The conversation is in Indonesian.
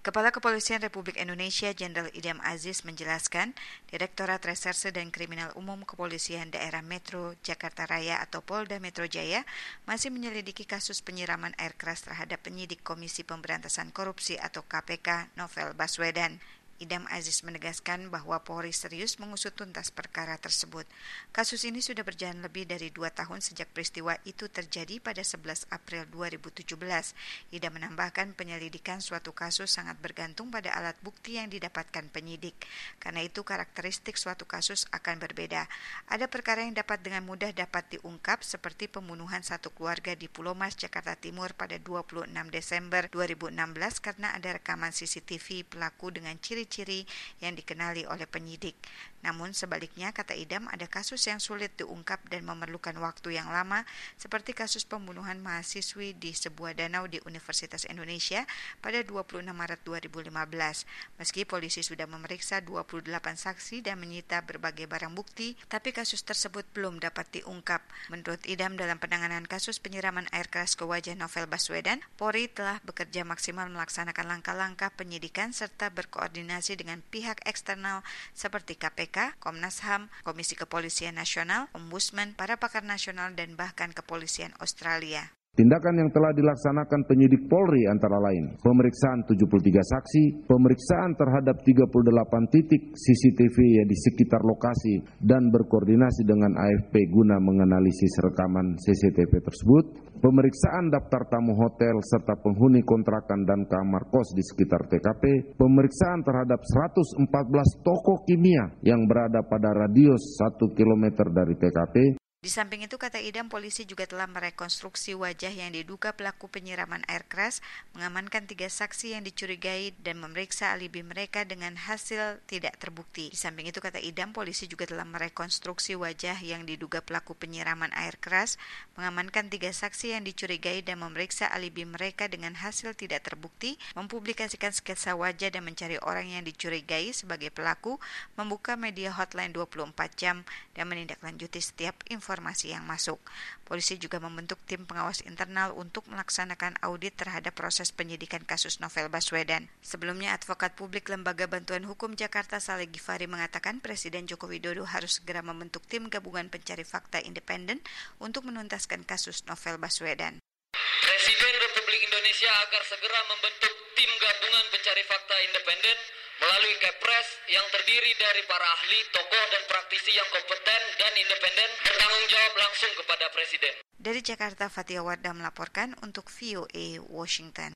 Kepala Kepolisian Republik Indonesia Jenderal Idam Aziz menjelaskan, Direktorat Reserse dan Kriminal Umum Kepolisian Daerah Metro Jakarta Raya atau Polda Metro Jaya masih menyelidiki kasus penyiraman air keras terhadap penyidik Komisi Pemberantasan Korupsi atau KPK Novel Baswedan. Idam Aziz menegaskan bahwa Polri serius mengusut tuntas perkara tersebut. Kasus ini sudah berjalan lebih dari 2 tahun sejak peristiwa itu terjadi pada 11 April 2017. Idam menambahkan penyelidikan suatu kasus sangat bergantung pada alat bukti yang didapatkan penyidik. Karena itu karakteristik suatu kasus akan berbeda. Ada perkara yang dengan mudah dapat diungkap seperti pembunuhan satu keluarga di Pulau Mas, Jakarta Timur pada 26 Desember 2016 karena ada rekaman CCTV pelaku dengan ciri-ciri yang dikenali oleh penyidik. Namun sebaliknya, kata Idam, ada kasus yang sulit diungkap dan memerlukan waktu yang lama, seperti kasus pembunuhan mahasiswi di sebuah danau di Universitas Indonesia pada 26 Maret 2015. Meski polisi sudah memeriksa 28 saksi dan menyita berbagai barang bukti, tapi kasus tersebut belum dapat diungkap. Menurut Idam, dalam penanganan kasus penyiraman air keras ke wajah Novel Baswedan, Polri telah bekerja maksimal melaksanakan langkah-langkah penyidikan serta berkoordinasi dengan pihak eksternal seperti KPK, Komnas HAM, Komisi Kepolisian Nasional, Ombudsman, para pakar nasional, dan bahkan Kepolisian Australia. Tindakan yang telah dilaksanakan penyidik Polri antara lain pemeriksaan 73 saksi, pemeriksaan terhadap 38 titik CCTV di sekitar lokasi dan berkoordinasi dengan AFP guna menganalisis rekaman CCTV tersebut, pemeriksaan daftar tamu hotel serta penghuni kontrakan dan kamar kos di sekitar TKP, pemeriksaan terhadap 114 toko kimia yang berada pada radius 1 km dari TKP. Di samping itu, kata Idam, polisi juga telah merekonstruksi wajah yang diduga pelaku penyiraman air keras, mengamankan 3 saksi yang dicurigai dan memeriksa alibi mereka dengan hasil tidak terbukti. Di samping itu, kata Idam, polisi juga telah merekonstruksi wajah yang diduga pelaku penyiraman air keras, mengamankan 3 saksi yang dicurigai dan memeriksa alibi mereka dengan hasil tidak terbukti, mempublikasikan sketsa wajah dan mencari orang yang dicurigai sebagai pelaku, membuka media hotline 24 jam, dan menindaklanjuti setiap informasi yang masuk. Polisi juga membentuk tim pengawas internal untuk melaksanakan audit terhadap proses penyidikan kasus Novel Baswedan. Sebelumnya, Advokat Publik Lembaga Bantuan Hukum Jakarta Saleh Ghifari mengatakan Presiden Joko Widodo harus segera membentuk tim gabungan pencari fakta independen untuk menuntaskan kasus Novel Baswedan. Presiden Republik Indonesia agar segera membentuk tim gabungan pencari fakta independen melalui Kepres yang terdiri dari para ahli, tokoh, dan praktisi yang kompeten dan independen bertanggung jawab langsung kepada Presiden. Dari Jakarta, Fatia Wardah melaporkan untuk VOA Washington.